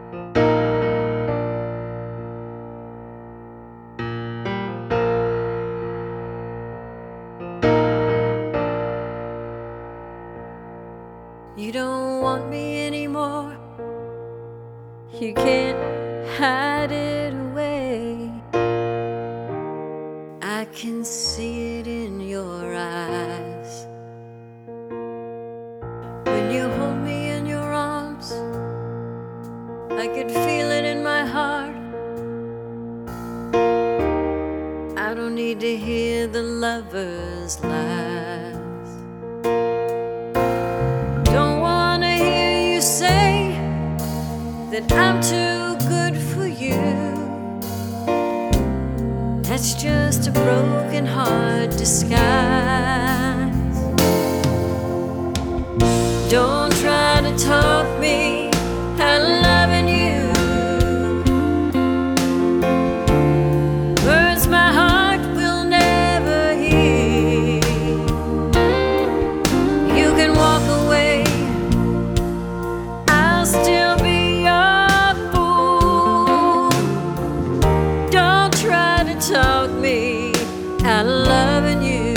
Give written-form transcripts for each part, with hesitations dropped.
You don't want me anymore. You can't hide it away. I can see it in your eyes. When you hold me in your arms, I could feel it in my heart. I don't need to hear the lover's lies. Don't wanna hear you say that I'm too good for you. That's just a broken heart disguise. Don't try to talk me out of loving you. Words my heart will never hear. You can walk away, I'll still be your fool. Don't try to talk me out of loving you.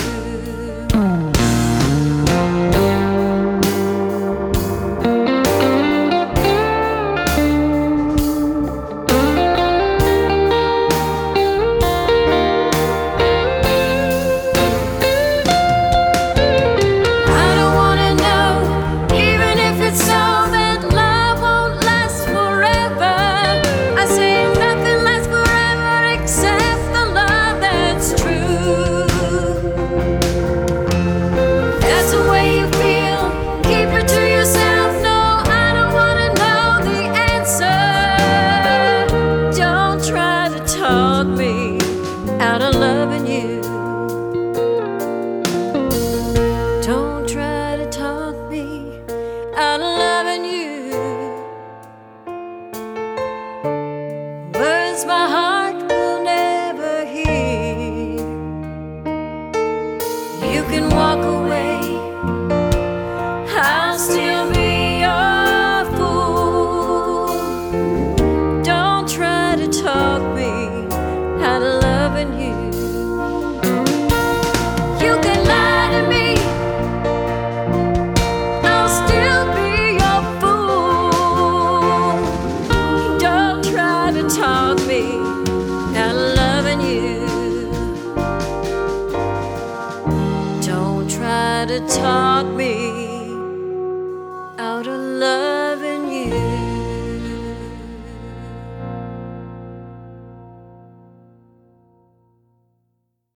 Talk me out of loving you. Don't try to talk me out of loving you.